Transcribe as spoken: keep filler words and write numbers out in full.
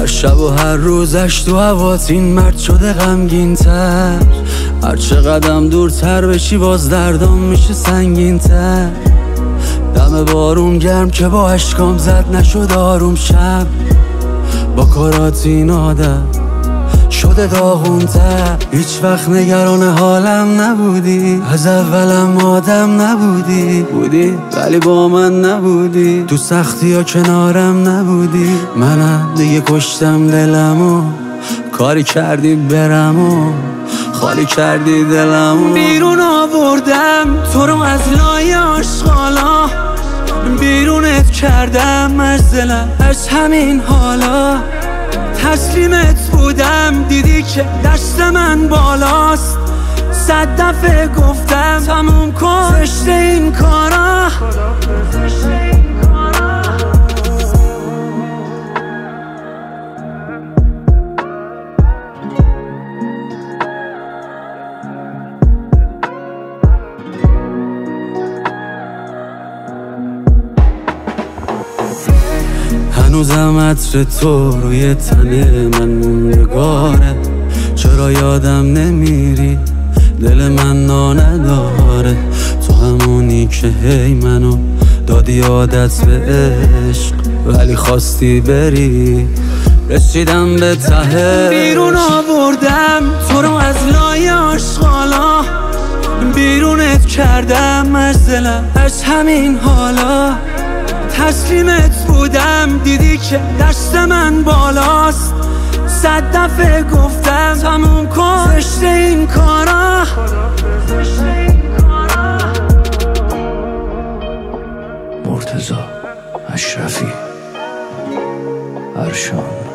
هر شب و هر روزش تو هوات این مرد شده غمگین تر. هر چه قدم دورتر بشی باز دردام میشه سنگین تر. دم بارون گرم که با اشکام زد نشد آروم شب. با کارات این آدم شده داغونتر. هیچ وقت نگران حالم نبودی، از اولم آدم نبودی. بودی ولی با من نبودی، تو سختی ها کنارم نبودی. منم دیگه کشتم دلمو، کاری کردی برمو، خالی کردی دلمو. بیرون آوردم تو رو از لای آشغالا، بیرونت کردم از دلم از همین حالا. تسلیمت بودم دیدی که دست من بالاست. صد دفعه گفتم تموم کن زشت این کارا. هنوزم عطر تو روی تن من موندگاره. چرا یادم نمیری دل من نداره. تو همونی که هی منو دادی عادت به عشق، ولی خواستی بری رسیدم به ته. بیرون آوردم تو رو از لای آشغالا، بیرونت کردم از دلم از همین حالا. تسلیمت بودم دیدی که دست من بالاست. صد دفعه گفتم تموم کن زشت این کارا. مرتضی اشرفی، ارشان.